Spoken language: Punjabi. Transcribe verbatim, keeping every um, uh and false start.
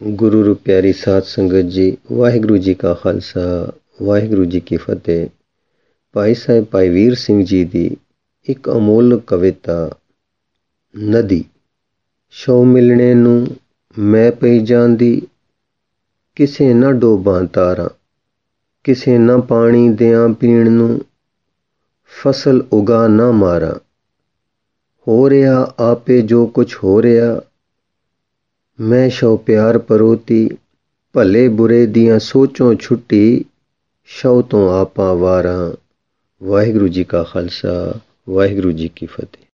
ਗੁਰੂ ਰੂ ਪਿਆਰੀ ਸਾਧ ਸੰਗਤ ਜੀ, ਵਾਹਿਗੁਰੂ ਜੀ ਕਾ ਖਾਲਸਾ, ਵਾਹਿਗੁਰੂ ਜੀ ਕੀ ਫਤਿਹ। ਭਾਈ ਸਾਹਿਬ ਭਾਈ ਵੀਰ ਸਿੰਘ ਜੀ ਦੀ ਇੱਕ ਅਮੋਲ ਕਵਿਤਾ ਨਦੀ। ਸ਼ੌ ਮਿਲਣੇ ਨੂੰ ਮੈਂ ਪਈ ਜਾਂਦੀ, ਕਿਸੇ ਨਾ ਡੋਬਾਂ ਤਾਰਾਂ, ਕਿਸੇ ਨਾ ਪਾਣੀ ਦਿਆਂ ਪੀਣ ਨੂੰ, ਫਸਲ ਉਗਾ ਨਾ ਮਾਰਾਂ। ਹੋ ਰਿਹਾ ਆਪੇ ਜੋ ਕੁਛ ਹੋ ਰਿਹਾ, ਮੈਂ ਸ਼ੌ ਪਿਆਰ ਪਰੋਤੀ, ਭਲੇ ਬੁਰੇ ਦੀਆਂ ਸੋਚੋਂ ਛੁੱਟੀ, ਸ਼ੌ ਤੋਂ ਆਪਾ ਵਾਰਾਂ। ਵਾਹਿਗੁਰੂ ਜੀ ਕਾ ਖਾਲਸਾ, ਵਾਹਿਗੁਰੂ ਜੀ ਕੀ ਫਤਿਹ।